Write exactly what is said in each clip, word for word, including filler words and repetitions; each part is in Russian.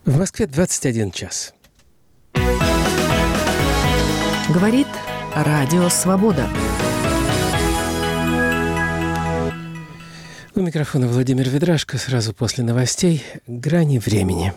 В Москве двадцать один час. Говорит Радио Свобода. У микрофона Владимир Ведрашко. Сразу после новостей «Грани времени».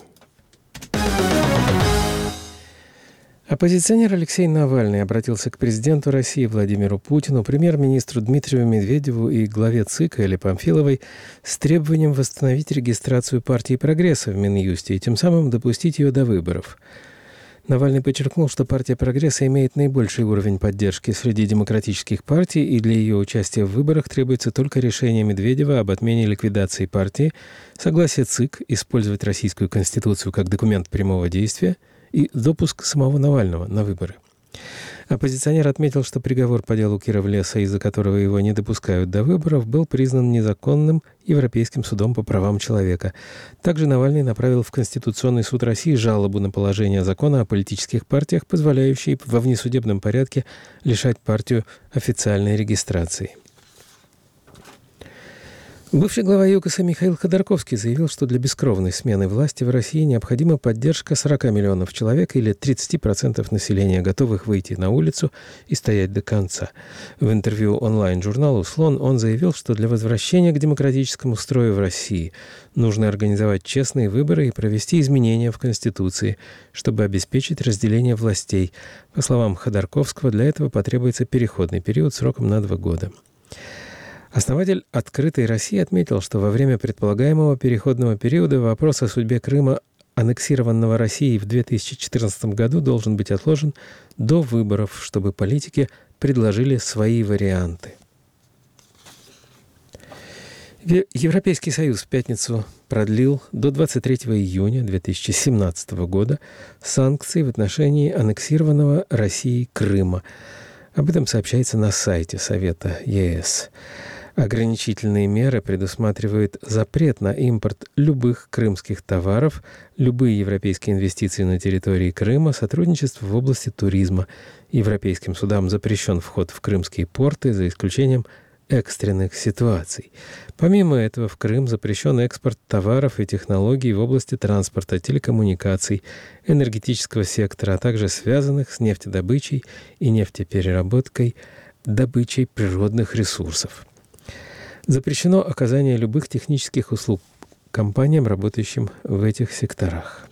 Оппозиционер Алексей Навальный обратился к президенту России Владимиру Путину, премьер-министру Дмитрию Медведеву и главе ЦИКа Элле Памфиловой с требованием восстановить регистрацию партии «Прогресса» в Минюсте и тем самым допустить ее до выборов. Навальный подчеркнул, что партия «Прогресса» имеет наибольший уровень поддержки среди демократических партий, и для ее участия в выборах требуется только решение Медведева об отмене ликвидации партии, согласие ЦИК использовать Российскую Конституцию как документ прямого действия и допуск самого Навального на выборы. Оппозиционер отметил, что приговор по делу Кировлеса, из-за которого его не допускают до выборов, был признан незаконным Европейским судом по правам человека. Также Навальный направил в Конституционный суд России жалобу на положение закона о политических партиях, позволяющий во внесудебном порядке лишать партию официальной регистрации. Бывший глава ЮКОСа Михаил Ходорковский заявил, что для бескровной смены власти в России необходима поддержка сорока миллионов человек или тридцати процентов населения, готовых выйти на улицу и стоять до конца. В интервью онлайн-журналу «Слон» он заявил, что для возвращения к демократическому строю в России нужно организовать честные выборы и провести изменения в Конституции, чтобы обеспечить разделение властей. По словам Ходорковского, для этого потребуется переходный период сроком на два года. Основатель «Открытой России» отметил, что во время предполагаемого переходного периода вопрос о судьбе Крыма, аннексированного Россией в две тысячи четырнадцатом году, должен быть отложен до выборов, чтобы политики предложили свои варианты. Европейский Союз в пятницу продлил до двадцать третьего июня две тысячи семнадцатого года санкции в отношении аннексированного Россией Крыма. Об этом сообщается на сайте Совета ЕС. Ограничительные меры предусматривают запрет на импорт любых крымских товаров, любые европейские инвестиции на территории Крыма, сотрудничество в области туризма. Европейским судам запрещен вход в крымские порты, за исключением экстренных ситуаций. Помимо этого, в Крым запрещен экспорт товаров и технологий в области транспорта, телекоммуникаций, энергетического сектора, а также связанных с нефтедобычей и нефтепереработкой, добычей природных ресурсов. Запрещено оказание любых технических услуг компаниям, работающим в этих секторах.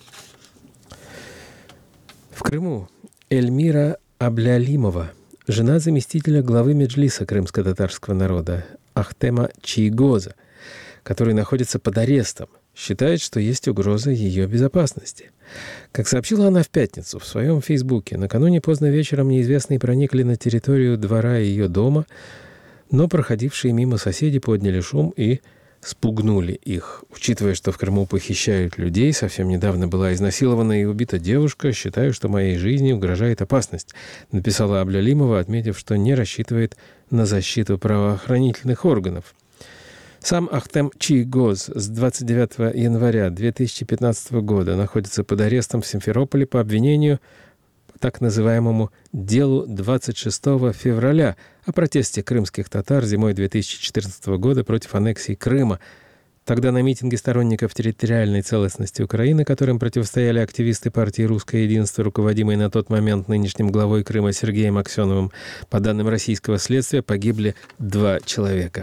В Крыму Эльмира Аблялимова, жена заместителя главы Меджлиса крымско-татарского народа Ахтема Чийгоза, который находится под арестом, считает, что есть угроза ее безопасности. Как сообщила она в пятницу в своем фейсбуке, накануне поздно вечером неизвестные проникли на территорию двора ее дома, но проходившие мимо соседи подняли шум и спугнули их. Учитывая, что в Крыму похищают людей, совсем недавно была изнасилована и убита девушка, считаю, что моей жизни угрожает опасность, написала Аблялимова, отметив, что не рассчитывает на защиту правоохранительных органов. Сам Ахтем Чийгоз с двадцать девятого января две тысячи пятнадцатого года находится под арестом в Симферополе по обвинению по так называемому делу двадцать шестого февраля о протесте крымских татар зимой две тысячи четырнадцатого года против аннексии Крыма. Тогда на митинге сторонников территориальной целостности Украины, которым противостояли активисты партии «Русское единство», руководимой на тот момент нынешним главой Крыма Сергеем Аксеновым, по данным российского следствия, погибли два человека.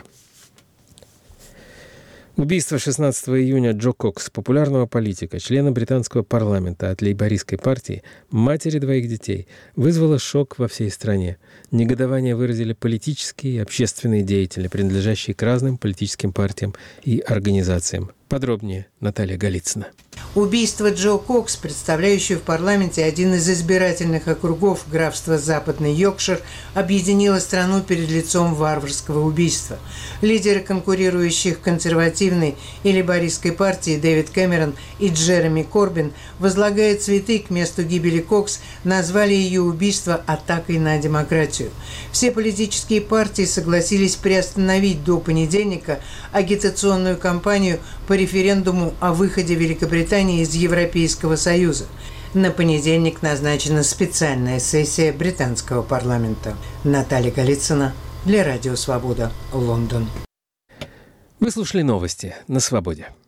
Убийство шестнадцатого июня Джо Кокс, популярного политика, члена британского парламента от лейбористской партии, матери двоих детей, вызвало шок во всей стране. Негодование выразили политические и общественные деятели, принадлежащие к разным политическим партиям и организациям. Подробнее Наталья Голицына. Убийство Джо Кокс, представляющего в парламенте один из избирательных округов графства Западный Йоркшир, объединило страну перед лицом варварского убийства. Лидеры конкурирующих консервативной и лейбористской партии Дэвид Кэмерон и Джереми Корбин, возлагая цветы к месту гибели Кокс, назвали ее убийство атакой на демократию. Все политические партии согласились приостановить до понедельника агитационную кампанию по референдуму о выходе Великобритании из Европейского Союза. На понедельник назначена специальная сессия британского парламента. Наталья Голицына для Радио Свобода, Лондон. Вы слушали новости на Свободе.